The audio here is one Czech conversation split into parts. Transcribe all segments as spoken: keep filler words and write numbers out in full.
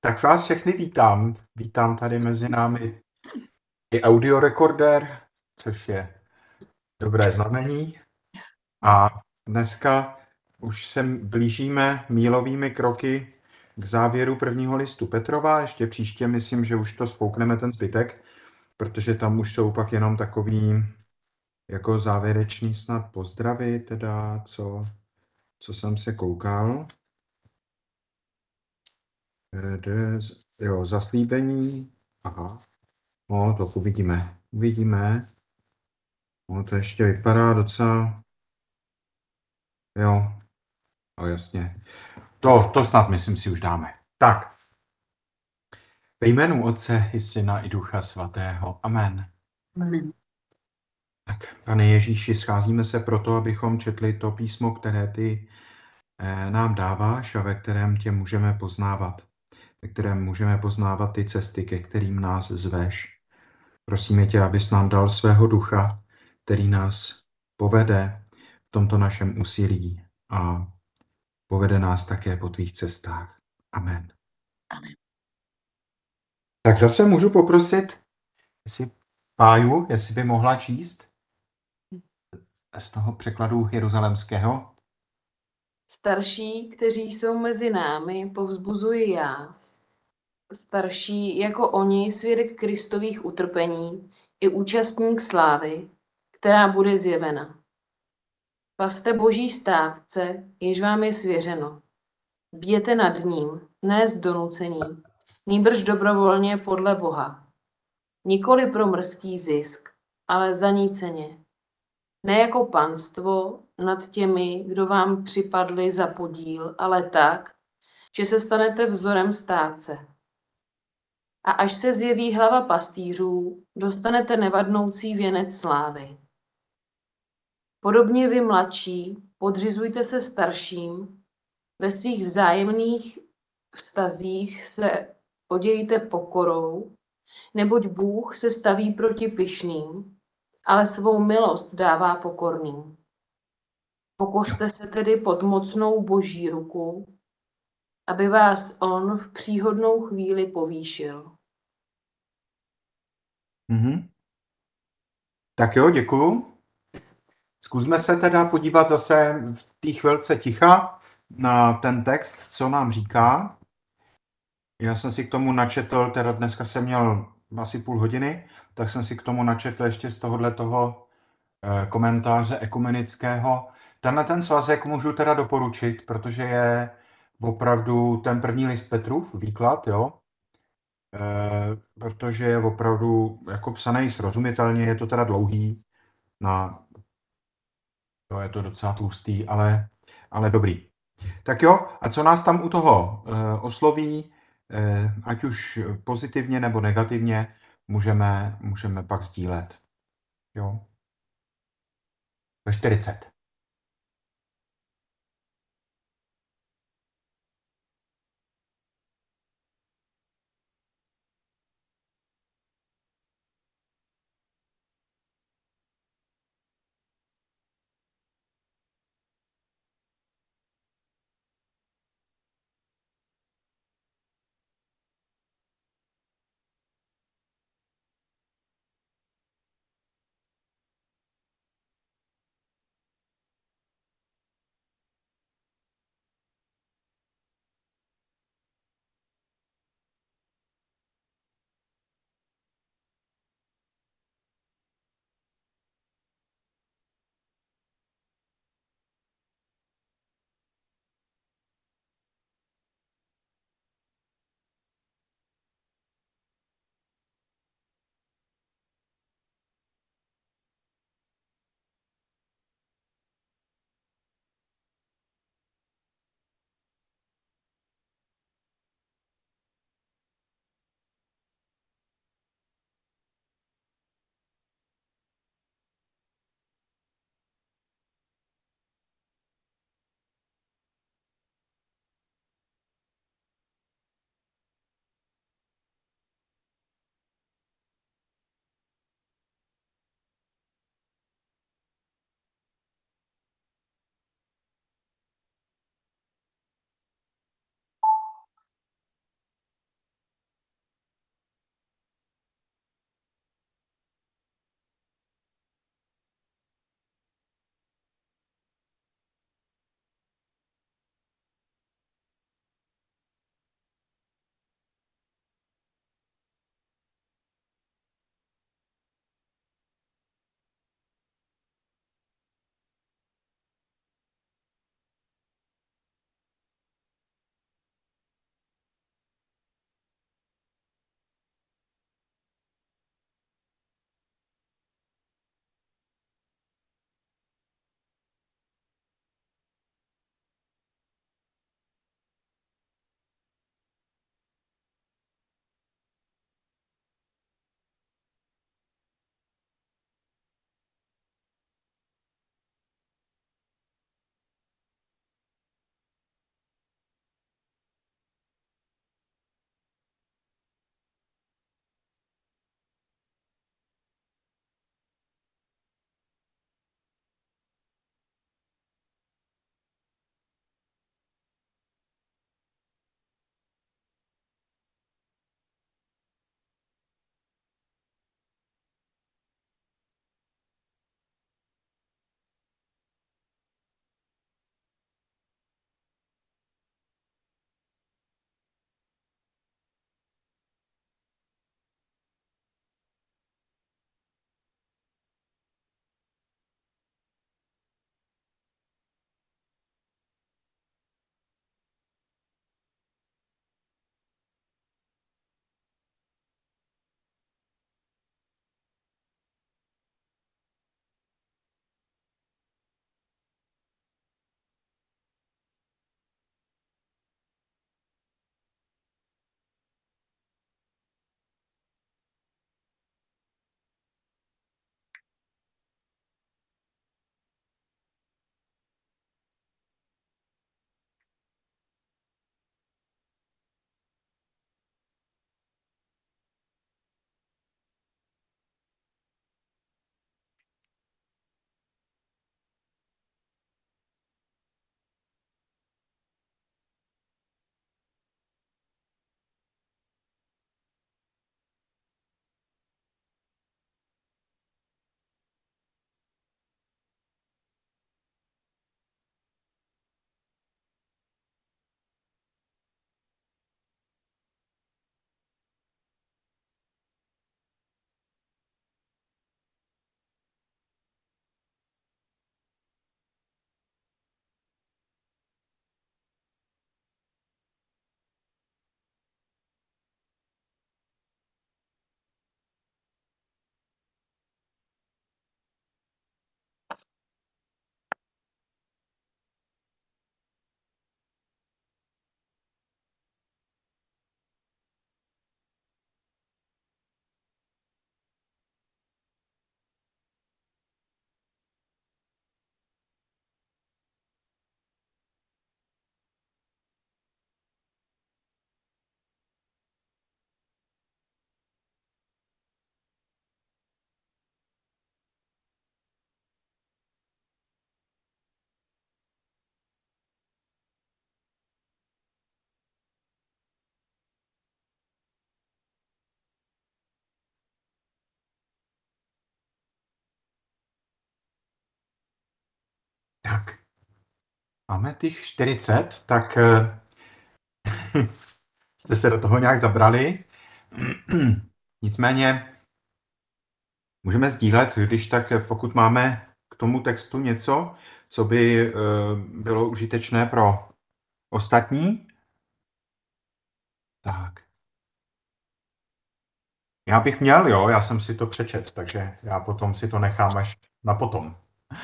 Tak vás všechny vítám. Vítám tady mezi námi i audiorekorder, což je dobré znamení. A dneska už se blížíme mílovými kroky k závěru prvního listu Petrova. Ještě příště myslím, že už to spoukneme ten zbytek, protože tam už jsou pak jenom takový jako závěrečný snad pozdravy, teda co, co jsem se koukal. Jo, zaslíbení. Aha. No, to uvidíme. Uvidíme. No, to ještě vypadá docela... Jo, no jasně. To, to snad, myslím si, už dáme. Tak. Ve jménu Otce i Syna i Ducha Svatého. Amen. Amen. Tak, Pane Ježíši, scházíme se proto, abychom četli to písmo, které ty eh, nám dáváš a ve kterém tě můžeme poznávat. Ve kterém můžeme poznávat ty cesty, ke kterým nás zveš. Prosíme tě, abys nám dal svého ducha, který nás povede v tomto našem úsilí a povede nás také po tvých cestách. Amen. Amen. Tak zase můžu poprosit, jestli Páju, jestli by mohla číst z toho překladu jeruzalemského. Starší, kteří jsou mezi námi, povzbuzuji já. Starší jako oni, svědek Kristových utrpení i účastník slávy, která bude zjevena. Paste boží státce, jež vám je svěřeno. Bděte nad ním, ne s donucením, nýbrž dobrovolně podle Boha. Nikoli pro mrzký zisk, ale zaníceně. Ne jako panstvo nad těmi, kdo vám připadli za podíl, ale tak, že se stanete vzorem státce. A až se zjeví hlava pastýřů, dostanete nevadnoucí věnec slávy. Podobně vy mladší, podřizujte se starším, ve svých vzájemných vztazích se odějte pokorou, neboť Bůh se staví proti pyšným, ale svou milost dává pokorným. Pokořte se tedy pod mocnou boží ruku, aby vás on v příhodnou chvíli povýšil. Mhm. Tak jo, děkuju. Zkusme se teda podívat zase v té chvilce ticha na ten text, co nám říká. Já jsem si k tomu načetl, teda dneska jsem měl asi půl hodiny, tak jsem si k tomu načetl ještě z tohohle toho komentáře ekumenického. Tenhle ten svazek můžu teda doporučit, protože je opravdu ten první list Petrův výklad, jo, e, protože je opravdu jako psaný srozumitelně, je to teda dlouhý, na, to je to docela tlustý, ale, ale dobrý. Tak jo, a co nás tam u toho e, osloví, e, ať už pozitivně nebo negativně, můžeme, můžeme pak sdílet. Jo. Ve čtyřicet. Máme těch čtyřicet, tak eh, jste se do toho nějak zabrali. Nicméně můžeme sdílet, když tak, eh, pokud máme k tomu textu něco, co by eh, bylo užitečné pro ostatní. Tak. Já bych měl, jo, já jsem si to přečet, takže já potom si to nechám až na potom.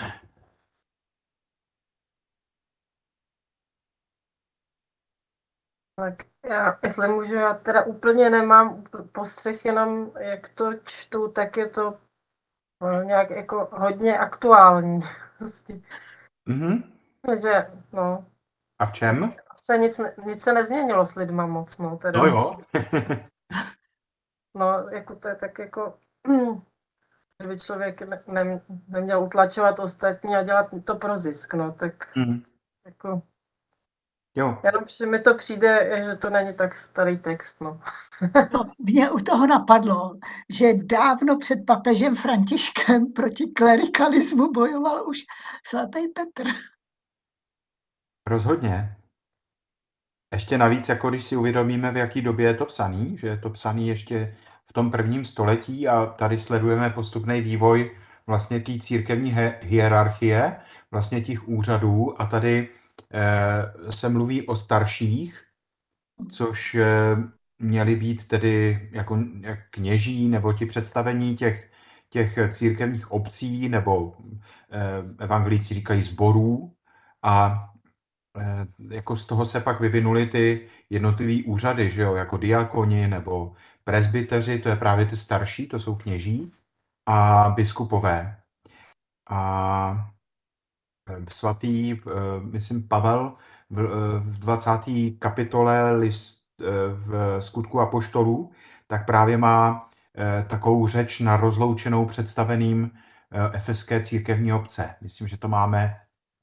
Tak já, jestli můžu, já teda úplně nemám postřeh, jenom jak to čtu, tak je to no, nějak jako hodně aktuální. Prostě, Mhm. že no, A v čem? se nic, ne- nic se nezměnilo s lidma moc, no, teda. No jo. No, jako to je tak jako, že by člověk ne, ne, neměl utlačovat ostatní a dělat to pro zisk, no, tak Mhm. jako, Jo. jenom že mi to přijde, že to není tak starý text, no. No, mě u toho napadlo, že dávno před papežem Františkem proti klerikalismu bojoval už svatý Petr. Rozhodně. Ještě navíc, jako když si uvědomíme, v jaký době je to psaný, že je to psaný ještě v tom prvním století a tady sledujeme postupný vývoj vlastně té církevní hierarchie, vlastně těch úřadů a tady eh, se mluví o starších, což eh, měli být tedy jako jak kněží nebo ti představení těch, těch církevních obcí nebo eh, evangelíci říkají sborů a eh, jako z toho se pak vyvinuly ty jednotlivý úřady, že jo, jako diakoni nebo presbyteři, to je právě ty starší, to jsou kněží a biskupové. A eh, svatý, eh, myslím, Pavel v, eh, v dvacáté kapitole list eh, v Skutku apoštolů, tak právě má eh, takovou řeč na rozloučenou představeným eh, efeské církevní obce. Myslím, že to máme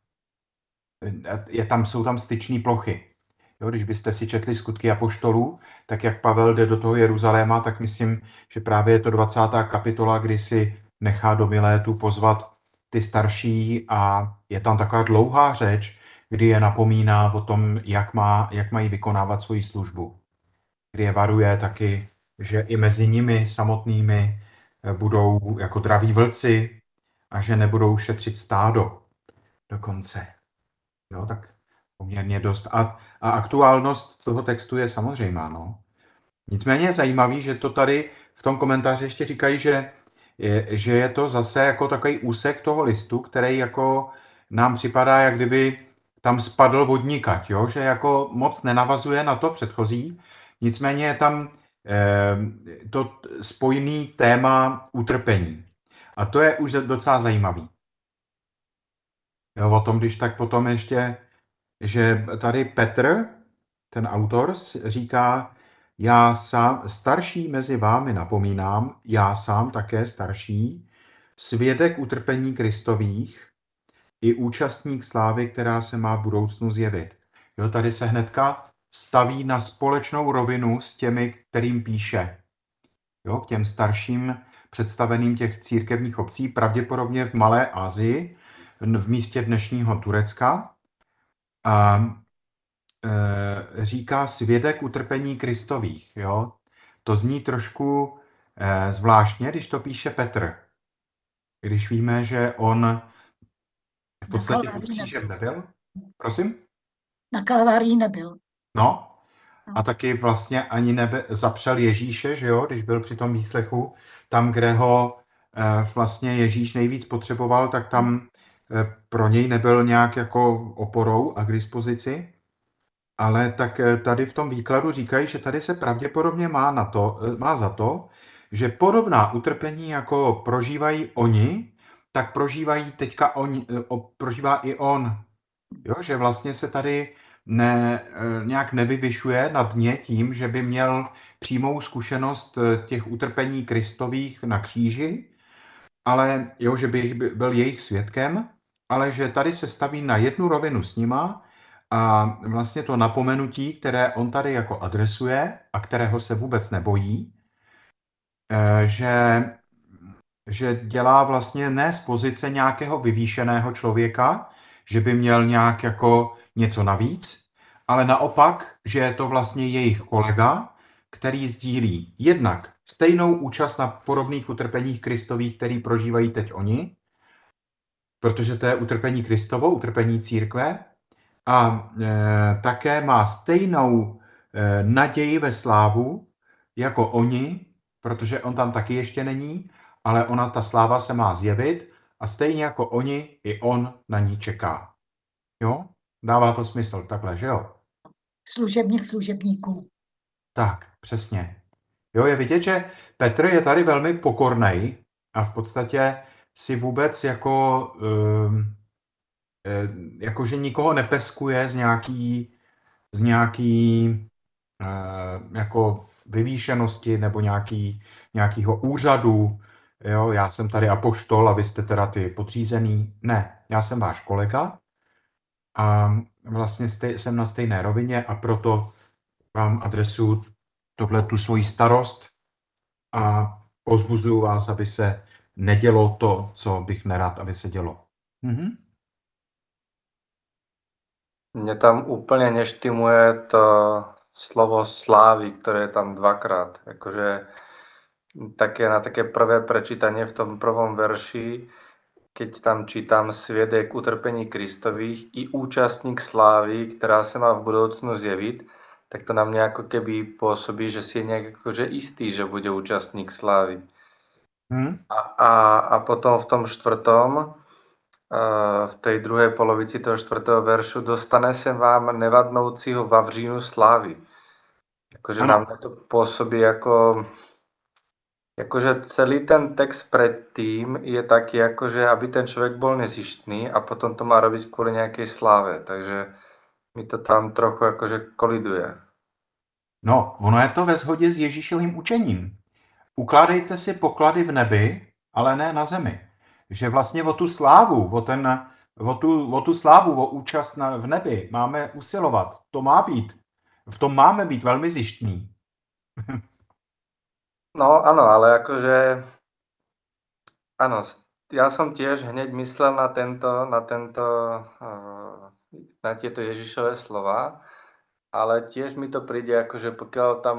je tam, jsou tam styční plochy. Jo, když byste si četli Skutky apoštolů, tak jak Pavel jde do toho Jeruzaléma, tak myslím, že právě je to dvacátá kapitola, kdy si nechá do Milétu pozvat ty starší a je tam taková dlouhá řeč, kdy je napomíná o tom, jak, má, jak mají vykonávat svoji službu. Kdy je varuje taky, že i mezi nimi samotnými budou jako draví vlci a že nebudou šetřit stádo dokonce. Jo, tak poměrně dost. A, a aktuálnost toho textu je samozřejmá. No. Nicméně je zajímavý, že to tady v tom komentáři ještě říkají, že je, že je to zase jako takový úsek toho listu, který jako nám připadá, jak kdyby tam spadl vodníkať, jo? Že jako moc nenavazuje na to předchozí. Nicméně je tam eh, to spojený téma utrpení. A to je už docela zajímavý. Jo, o tom, když tak potom ještě, že tady Petr, ten autor, říká, já sám, starší mezi vámi napomínám, já sám také starší, svědek utrpení Kristových i účastník slávy, která se má v budoucnu zjevit. Jo, tady se hnedka staví na společnou rovinu s těmi, kterým píše. Jo, k těm starším představeným těch církevních obcí, pravděpodobně v Malé Asii, v místě dnešního Turecka. A e, říká svědek utrpení Kristových. Jo? To zní trošku e, zvláštně, když to píše Petr. Když víme, že on v podstatě pod křížem nebyl. Prosím? Na Kalvárii nebyl. No. A taky vlastně ani nebe, zapřel Ježíše, že jo, když byl při tom výslechu, tam, kde ho e, vlastně Ježíš nejvíc potřeboval, tak tam e, pro něj nebyl nějak jako oporou a k dispozici. Ale tak tady v tom výkladu říkají, že tady se pravděpodobně má, na to, má za to, že podobná utrpení, jako prožívají oni, tak prožívají teďka on, prožívá i on. Jo, že vlastně se tady ne, nějak nevyvyšuje na dně tím, že by měl přímou zkušenost těch utrpení Kristových na kříži, ale jo, že by byl jejich svědkem, ale že tady se staví na jednu rovinu s nima a vlastně to napomenutí, které on tady jako adresuje a kterého se vůbec nebojí, že, že dělá vlastně ne z pozice nějakého vyvýšeného člověka, že by měl nějak jako něco navíc, ale naopak, že je to vlastně jejich kolega, který sdílí jednak stejnou účast na podobných utrpeních Kristových, který prožívají teď oni, protože to je utrpení Kristovo, utrpení církve, a e, také má stejnou e, naději ve slávu jako oni, protože on tam taky ještě není, ale ona, ta sláva se má zjevit a stejně jako oni, i on na ní čeká. Jo? Dává to smysl takhle, že jo? Služebník služebníků. Tak, přesně. Jo, je vidět, že Petr je tady velmi pokornej a v podstatě si vůbec jako, um, jako že nikoho nepeskuje z nějaký, z nějaký uh, jako vyvýšenosti nebo nějaký, nějakýho úřadu. Jo, já jsem tady apoštol a vy jste teda ty podřízený. Ne, já jsem váš kolega a vlastně stej, jsem na stejné rovině a proto vám adresuju tohle tu svoji starost a povzbuzuju vás, aby se nedělo to, co bych nerad, aby se dělo. Mhm. Mne tam úplne neštimuje to slovo slávy, ktoré je tam dvakrát. Akože také na také prvé prečítanie v tom prvom verši, keď tam čítam sviedek utrpení Kristových i účastník slávy, ktorá sa má v budoucnu zjeviť, tak to na mňa ako keby pôsobí, že si je nejak akože istý, že bude účastník slávy. Mhm. A, a, a potom v tom štvrtom, v tej druhej polovici toho štvrtého veršu dostane se vám nevadnoucího vavřínu slávy. Akože na mňa to pôsobí ako, akože celý ten text predtým je taký, akože aby ten človek bol nezištný a potom to má robiť kvôli nejakej sláve. Takže mi to tam trochu akože koliduje. No, ono je to ve shodě s Ježíšovým učením. Ukládejte si poklady v nebi, ale ne na zemi. Že vlastně o tu slávu, o, ten, o, tu, o tu slávu, o účast na, v nebi máme usilovat. To má být. V tom máme být velmi zištní. No áno, ale akože áno, ja som tiež hneď myslel na tento, na tento, na tieto Ježišové slova, ale tiež mi to príde akože pokiaľ tam,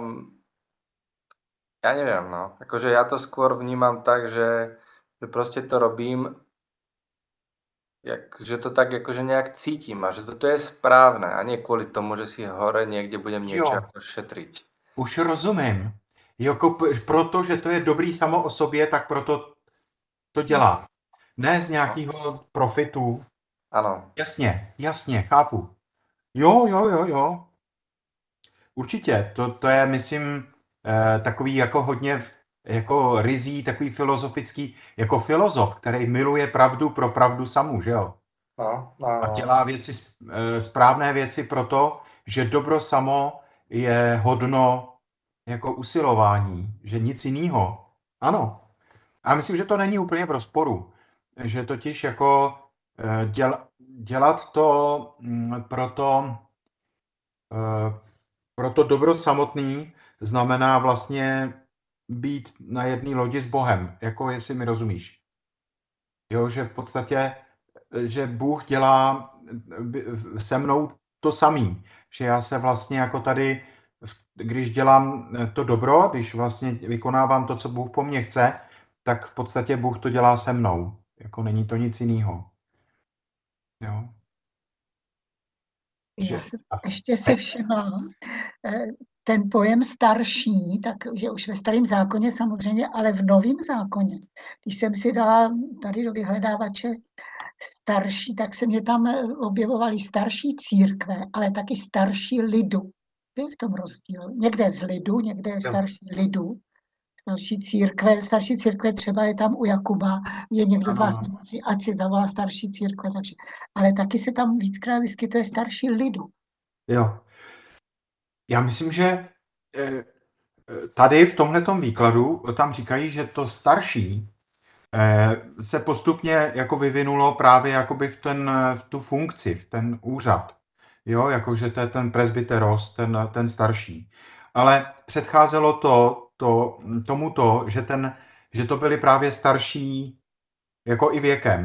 ja neviem, no, akože ja to skôr vnímam tak, že že proste to robím, jak, že to tak akože nejak cítim a že toto je správne a nie kvôli tomu, že si hore niekde budem niečo ako šetriť. Už rozumím. Jako proto, že to je dobrý samo o sobě, tak proto to dělá. Ne z nějakého profitu. Ano. Jasně, jasně, chápu. Jo, jo, jo, jo. Určitě. To, to je, myslím, eh, takový jako hodně jako rizí, takový filozofický, jako filozof, který miluje pravdu pro pravdu samu, že jo? No, no, no. A dělá věci, správné věci proto, že dobro samo je hodno jako usilování, že nic jiného. Ano. A myslím, že to není úplně v rozporu. Že totiž jako děl, dělat to proto, proto dobro samotný znamená vlastně být na jedné lodi s Bohem, jako jestli mi rozumíš. Jo, že v podstatě, že Bůh dělá se mnou to samý, že já se vlastně jako tady, když dělám to dobro, když vlastně vykonávám to, co Bůh po mně chce, tak v podstatě Bůh to dělá se mnou. Jako není to nic jiného. Jo. Já jsem ještě si všimla, ten pojem starší, takže už ve starém zákoně samozřejmě, ale v novém zákoně, když jsem si dala tady do vyhledávače starší, tak se mě tam objevovaly starší církve, ale taky starší lidu. Je v tom rozdíl. Někde z lidu, někde je starší lidu. Starší církve, starší církve třeba je tam u Jakuba, je někdo z vás nemusí, ať si zavolá starší církve, takže, ale taky se tam víckrát vyskytuje starší lidu. Jo. Já myslím, že tady v tomhletom výkladu tam říkají, že to starší se postupně jako vyvinulo právě jakoby v, ten, v tu funkci, v ten úřad. Jo, jakože to je ten presbyteros, ten, ten starší. Ale předcházelo to, to tomuto, že, ten, že to byli právě starší jako i věkem.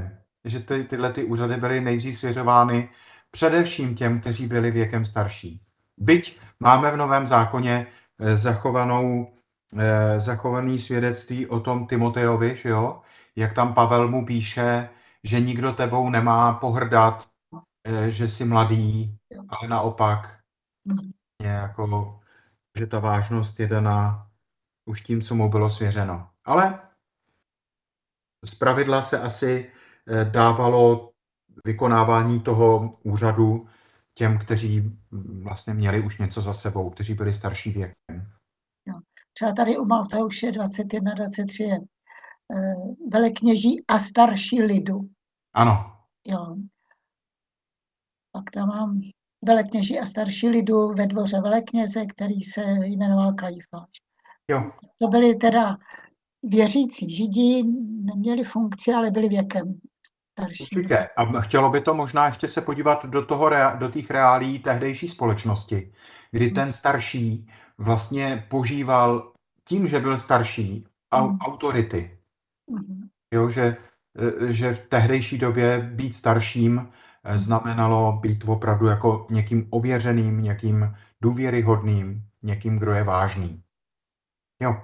že ty, tyhle ty úřady byly nejdřív svěřovány především těm, kteří byli věkem starší. Byť máme v Novém zákoně eh, zachovanou, eh, zachovaný svědectví o tom Timotejovi, že jo? Jak tam Pavel mu píše, že nikdo tebou nemá pohrdat, eh, že jsi mladý, ale naopak, je jako, že ta vážnost je daná už tím, co mu bylo svěřeno. Ale zpravidla se asi eh, dávalo vykonávání toho úřadu těm, kteří mm, vlastně měli už něco za sebou, kteří byli starší věkem. Jo. Třeba tady u Matouše dvacet jedna dvacet tři je eh, velekněží a starší lidu. Ano, Jo. Pak tam mám velekněží a starší lidu ve dvoře velekněze, který se jmenoval Kajfáš. jo, To byli teda věřící Židi, neměli funkci, ale byli věkem starší. určitě. A chtělo by to možná ještě se podívat do toho, rea- do těch reálí tehdejší společnosti, kdy ten starší vlastně požíval tím, že byl starší, au- Mm. autority. Mhm. Jo, že, eh, že v tehdejší době být starším eh, znamenalo být opravdu jako někým ověřeným, někým důvěryhodným, někým, kdo je vážný. Jo,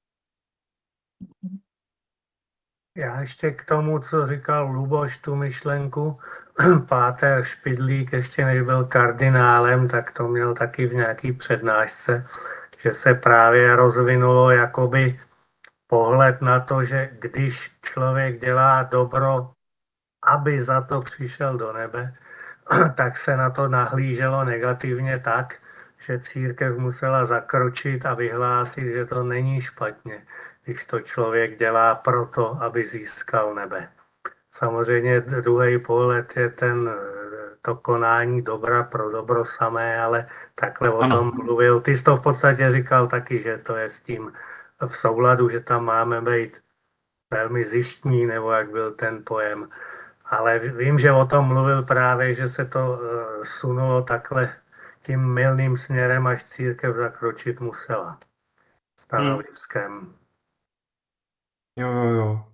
Já ještě k tomu, co říkal Luboš, tu myšlenku, páter Špidlík, ještě než byl kardinálem, tak to měl taky v nějaký přednášce, že se právě rozvinulo jakoby pohled na to, že když člověk dělá dobro, aby za to přišel do nebe, tak se na to nahlíželo negativně tak, že církev musela zakročit a vyhlásit, že to není špatně, když to člověk dělá proto, aby získal nebe. Samozřejmě druhý pohled je ten, to konání dobra pro dobro samé, ale takhle o Ano. tom mluvil. Ty jsi to v podstatě říkal taky, že to je s tím v souladu, že tam máme být velmi zjištní, nebo jak byl ten pojem. Ale vím, že o tom mluvil právě, že se to uh, sunulo takhle tím mylným směrem, až církev zakročit musela stanoviskem. jo, jo, jo.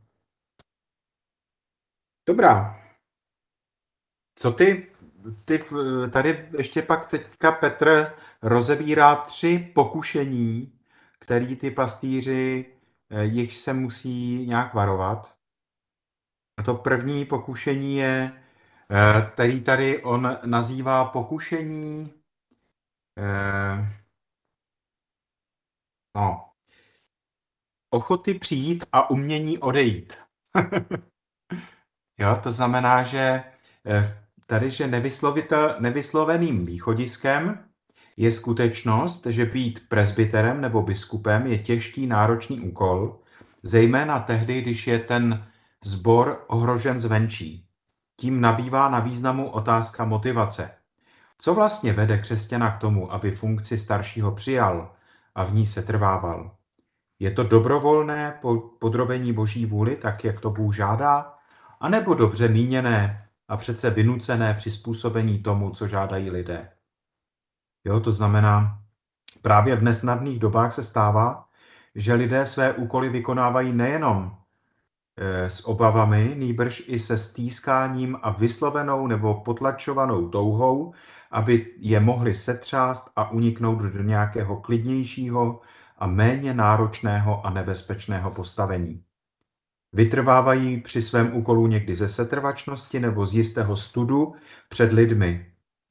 Dobrá. Co ty, ty eh, tady ještě pak teďka Petr rozebírá tři pokušení, který ty pastýři, eh, jich se musí nějak varovat. A to první pokušení je, eh, který tady on nazývá pokušení, eh, no, ochoty přijít a umění odejít. Jo, to znamená, že eh, tady, že nevyslovitel, nevysloveným východiskem je skutečnost, že být presbyterem nebo biskupem je těžký, náročný úkol, zejména tehdy, když je ten sbor ohrožen zvenčí. Tím nabývá na významu otázka motivace. Co vlastně vede křesťana k tomu, aby funkci staršího přijal a v ní se trvával? Je to dobrovolné podrobení Boží vůli, tak jak to Bůh žádá, anebo dobře míněné a přece vynucené přizpůsobení tomu, co žádají lidé? Jo, to znamená, právě v nesnadných dobách se stává, že lidé své úkoly vykonávají nejenom e, s obavami, nýbrž i se stýskáním a vyslovenou nebo potlačovanou touhou, aby je mohli setřást a uniknout do nějakého klidnějšího a méně náročného a nebezpečného postavení. Vytrvávají při svém úkolu někdy ze setrvačnosti nebo z jistého studu před lidmi.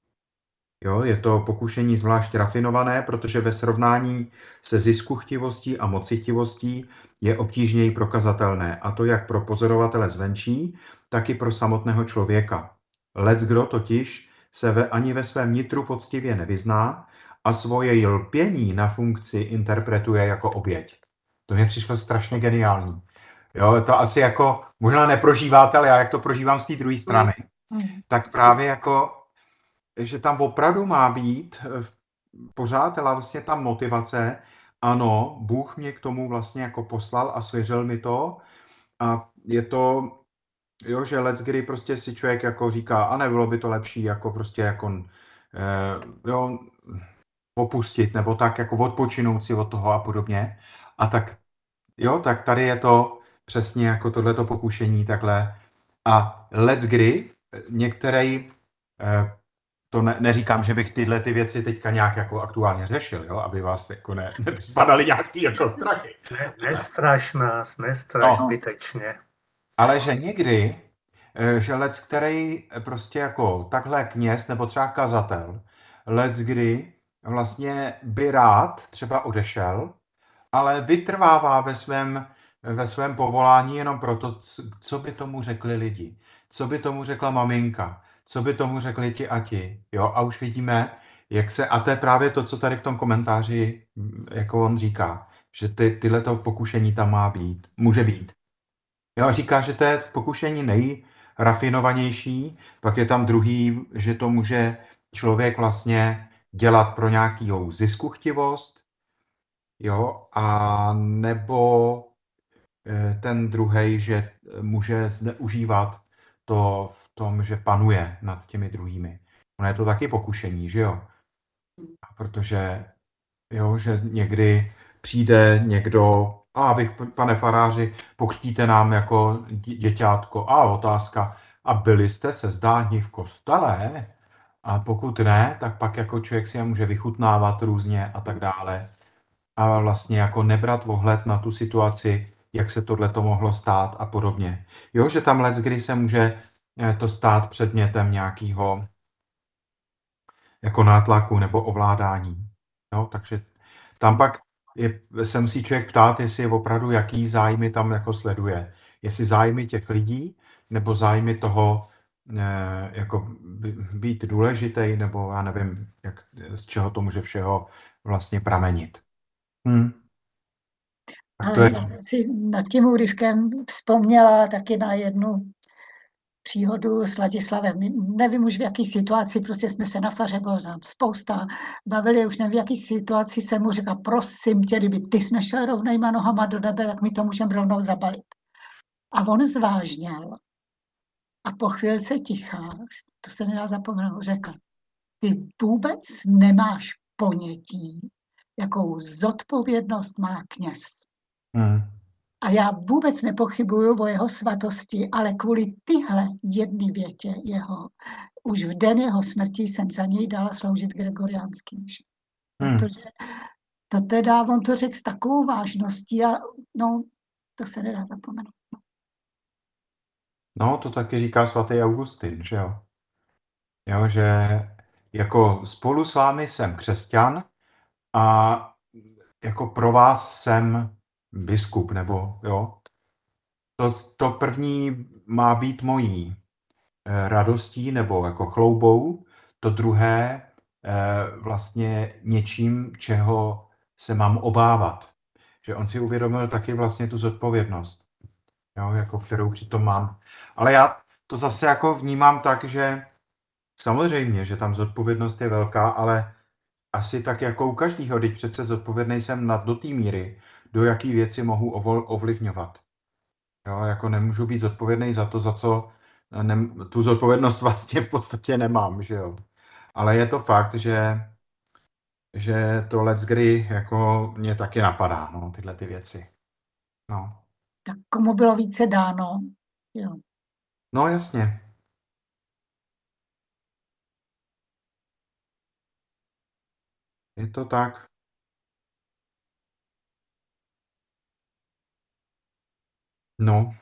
Jo, je to pokušení zvlášť rafinované, protože ve srovnání se ziskuchtivostí a mocichtivostí je obtížněji prokazatelné, a to jak pro pozorovatele zvenčí, tak i pro samotného člověka. Leckdo totiž se ve, ani ve svém nitru poctivě nevyzná a svoje lpění na funkci interpretuje jako oběť. To mě přišlo strašně geniální. Jo, to asi jako, možná neprožíváte, ale já jak to prožívám z té druhé strany, Mm. tak právě jako, že tam opravdu má být pořád vlastně ta motivace, ano, Bůh mě k tomu vlastně jako poslal a svěřil mi to a je to, jo, že leckdy prostě si člověk jako říká, a nebylo by to lepší jako prostě jako, eh, jo, opustit nebo tak jako odpočinout si od toho a podobně. A tak, jo, tak tady je to přesně jako tohleto pokušení takhle A leckdy některý, eh, to ne, neříkám, že bych tyhle ty věci teďka nějak jako aktuálně řešil, jo, aby vás jako ne, nepřipadaly nějaký jako strachy. Ne, nestraš nás, nestraš No. zbytečně. Ale že někdy, eh, že lec, který prostě jako takhle kněz nebo třeba kazatel, lec, kdy vlastně by rád třeba odešel, ale vytrvává ve svém, ve svém povolání jenom proto, c- co by tomu řekli lidi, co by tomu řekla maminka, co by tomu řekli ti a ti. Jo? A už vidíme, jak se, a to je právě to, co tady v tom komentáři, mm, jako on říká, že ty, tyhle to pokušení tam má být, může být. Jo, říká, že to je pokušení nejrafinovanější, pak je tam druhý, že to může člověk vlastně dělat pro nějakou ziskuchtivost, jo, a nebo eh, ten druhý, že může zneužívat to v tom, že panuje nad těmi druhými. Ono je to taky pokušení, že jo? Protože, jo, že někdy přijde někdo, a abych, pane faráři, pokřtíte nám jako dě- děťátko. A otázka, a byli jste se zdání v kostele? A pokud ne, tak pak jako člověk si je může vychutnávat různě a tak dále. A vlastně jako nebrat ohled na tu situaci, jak se tohle to mohlo stát a podobně. Jo, že tam let, kdy se může eh, to stát předmětem nějakého jako nátlaku nebo ovládání. Jo, takže tam pak je, se musí člověk ptát, jestli opravdu jaký zájmy tam jako sleduje. Jestli zájmy těch lidí, nebo zájmy toho eh, jako by- být důležitý, nebo já nevím, jak, z čeho to může všeho vlastně pramenit. Hm. Tak to Ale je, já jsem si nad tím úryvkem vzpomněla taky na jednu příhodu s Ladislavem. Nevím už v jaký situaci, prostě jsme se na faře, bylo nám spousta, bavili, už nevím v jaký situaci, jsem mu řekla, prosím tě, kdyby ty jsi nešel rovnejma nohama do nebe, tak mi to můžeme rovnou zabalit. A on zvážněl a po chvilce ticha, to se nedá zapomenout, řekl, ty vůbec nemáš ponětí, jakou zodpovědnost má kněz. hm. A já vůbec nepochybuju o jeho svatosti, ale kvůli tyhle jedné větě jeho, už v den jeho smrti jsem za něj dala sloužit gregoriánský mši. Hmm. Protože to teda, on to řekl s takovou vážností a no, to se nedá zapomenout. No, to taky říká svatý Augustin, že jo? Jo, že jako spolu s vámi jsem křesťan a jako pro vás jsem biskup, nebo jo. To, to první má být mojí eh, radostí nebo jako chloubou, to druhé eh, vlastně něčím, čeho se mám obávat. Že on si uvědomil taky vlastně tu zodpovědnost, jo, jako kterou přitom mám. Ale já to zase jako vnímám tak, že samozřejmě, že tam zodpovědnost je velká, ale asi tak jako u každého, teď přece zodpovědný jsem na, do té míry, do jaký věci mohu ovol, ovlivňovat. Jo, jako nemůžu být zodpovědný za to, za co ne, tu zodpovědnost vlastně v podstatě nemám, že jo. Ale je to fakt, že, že to leckdy jako mě taky napadá, no, tyhle ty věci. No, Tak komu bylo více dáno? Jo. no jasně. Je to tak. No.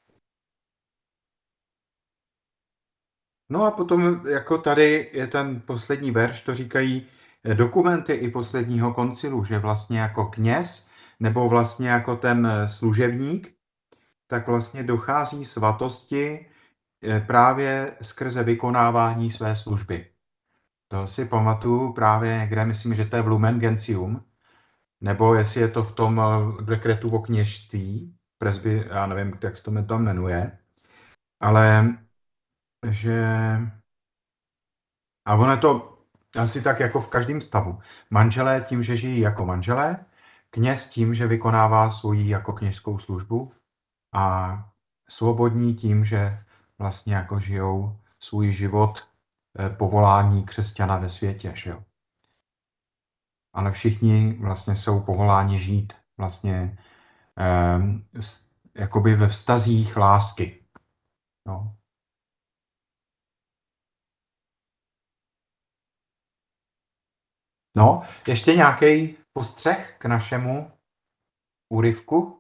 No a potom jako tady je ten poslední verš, to říkají eh, dokumenty i posledního koncilu, že vlastně jako kněz nebo vlastně jako ten eh, služebník, tak vlastně dochází svatosti eh, právě skrze vykonávání své služby. To si pamatuju právě někde, myslím, že to je v Lumen Gentium, nebo jestli je to v tom eh, dekretu o kněžství, presby, já nevím, jak se to tam jmenuje, ale že a ono je to asi tak jako v každém stavu. Manželé tím, že žijí jako manželé, kněz tím, že vykonává svoji jako kněžskou službu a svobodní tím, že vlastně jako žijou svůj život eh, povolání křesťana ve světě. Že jo? Ale všichni vlastně jsou povoláni žít vlastně eh, jakoby ve vztazích lásky. No. No, ještě nějaký postřeh k našemu úryvku?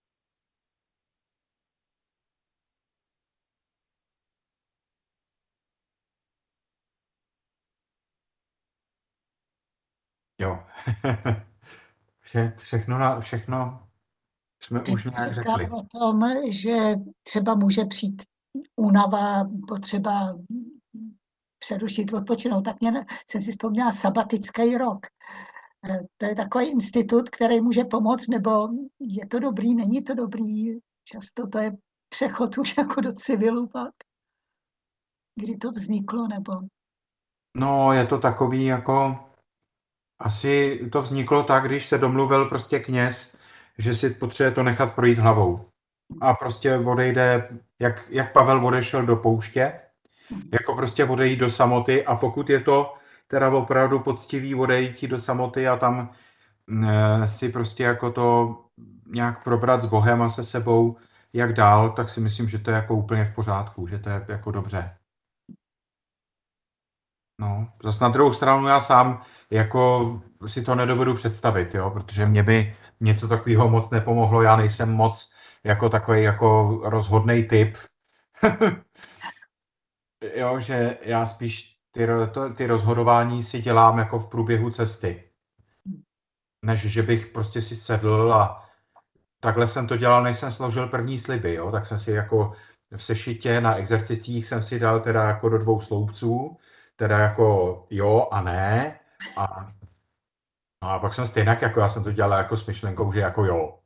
Jo. Vše, všechno, na, všechno jsme Teď už nějak říkal řekli. o tom, že třeba může přijít únava, potřeba přerušit, odpočinout. Tak mě, jsem si vzpomněla sabatický rok. Eh, To je takový institut, který může pomoct, nebo je to dobrý, není to dobrý. Často to je přechod už jako do civilu pak. Kdy to vzniklo, nebo... No, je to takový jako... Asi to vzniklo tak, když se domluvil prostě kněz, že si potřebuje to nechat projít hlavou. A prostě odejde, jak, jak Pavel odešel do pouště, jako prostě odejít do samoty a pokud je to teda opravdu poctivý odejít do samoty a tam e, si prostě jako to nějak probrat s Bohem a se sebou, jak dál, tak si myslím, že to je jako úplně v pořádku, že to je jako dobře. No, zase na druhou stranu já sám jako si to nedovedu představit, jo, protože mě by něco takového moc nepomohlo, já nejsem moc jako takový jako rozhodnej typ. Jo, že já spíš ty, ro- to, ty rozhodování si dělám jako v průběhu cesty. Než že bych prostě si sedl a takhle jsem to dělal, než jsem složil první sliby, jo, tak jsem si jako v sešitě na exercicích jsem si dal teda jako do dvou sloupců, teda jako jo a ne a, a pak jsem stejně jako já jsem to dělal jako s myšlenkou, že jako jo.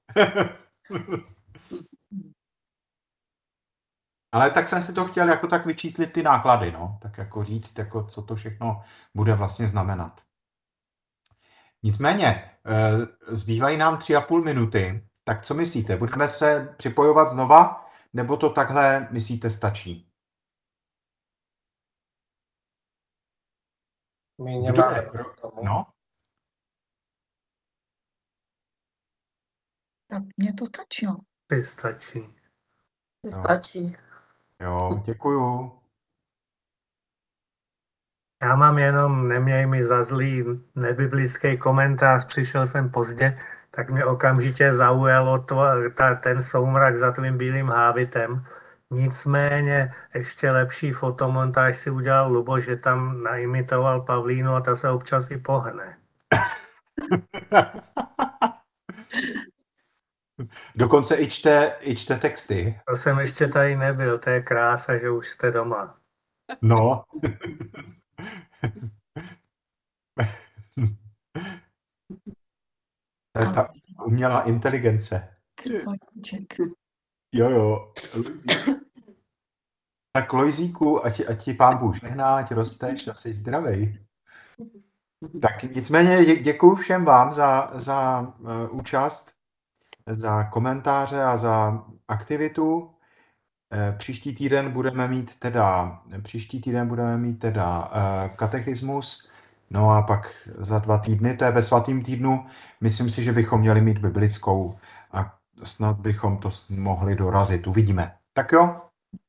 Ale tak jsem si to chtěl jako tak vyčíslit ty náklady, no, tak jako říct, jako co to všechno bude vlastně znamenat. Nicméně, eh, zbývají nám tři a půl minuty, tak co myslíte, budeme se připojovat znova, nebo to takhle myslíte stačí? My Kdo nemáme je pro? k tomu. No, Tak mně to stačilo. Ty stačí. Jo. Stačí. jo, děkuju. Já mám jenom, neměj mi za zlý nebiblický komentář, přišel jsem pozdě, tak mě okamžitě zaujalo to, ta, ten soumrak za tvým bílým hábitem. Nicméně ještě lepší fotomontáž si udělal Lubo, že tam naimitoval Pavlínu a ta se občas i pohne. Dokonce i čte, i čte texty. To jsem ještě tady nebyl, to je krása, že už jste doma. No. To je ta umělá inteligence. Krkoníček. Jo, jo. Lojzík. Tak Lojzíku, ať, ať ti pán Bůh žehná, ať rosteš a jsi zdravej. Tak nicméně dě- děkuju všem vám za, za uh, účast, za komentáře a za aktivitu. Eh, Příští týden budeme mít teda, příští týden budeme mít teda eh, katechismus, no a pak za dva týdny, to je ve svatým týdnu, myslím si, že bychom měli mít biblickou a snad bychom to s- mohli dorazit, uvidíme. Tak jo,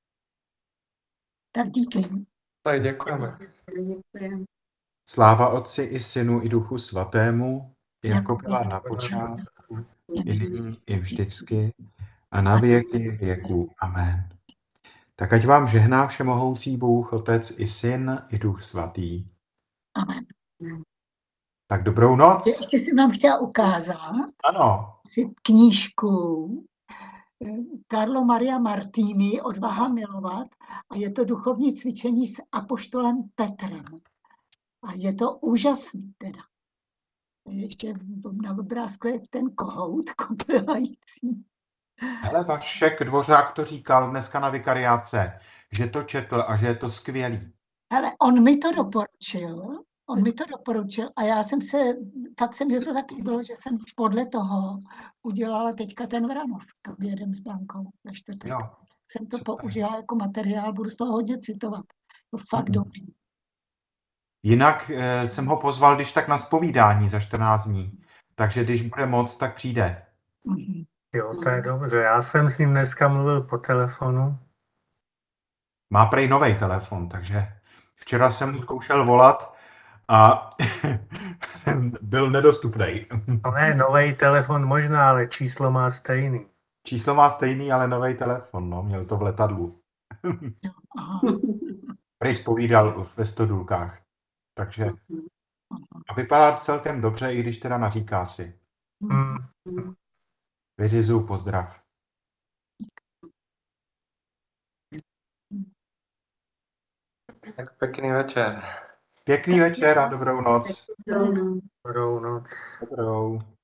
Tak díky. Tak děkujeme. Děkuji. sláva Otci i Synu i Duchu Svatému, jako Jako byla byla na na počátku, i nyní, i vždycky, a na věky věků. Amen. Tak ať vám žehná všemohoucí Bůh, Otec i Syn i Duch Svatý. Amen. Tak dobrou noc. Ještě jsem vám chtěla ukázat Ano. si knížku eh, Carlo Maria Martini Odvaha milovat a je to duchovní cvičení s apoštolem Petrem. A je to úžasný teda. Ještě na obrázku je ten kohout kotrhající. Hele, Vašek Dvořák to říkal dneska na vikariáce, že to četl a že je to skvělý. Ale on mi to doporučil, on mi to doporučil a já jsem se, fakt se mi to tak líbilo, že jsem podle toho udělala teďka ten Vranov obědem s Blankou ve čtvrtek. Jo, Jsem to super. použila jako materiál, budu z toho hodně citovat. To fakt Mhm. dobrý. Jinak eh, jsem ho pozval, když tak na zpovídání za čtrnáct dní. Takže když bude moc, tak přijde. Mhm. Jo, to je dobře. Já jsem s ním dneska mluvil po telefonu. Má prej novej telefon, takže včera jsem mu zkoušel volat a byl nedostupný. No ne, nový telefon možná, ale číslo má stejný. Číslo má stejný, ale nový telefon, no, měl to v letadlu. Aha, Prej zpovídal ve stodůlkách. Takže a vypadá celkem dobře, i když teda naříká si. Hmm. Vyřizuju pozdrav. Tak pekný večer. Pěkný večer a dobrou noc. Dobrou noc. Dobrou.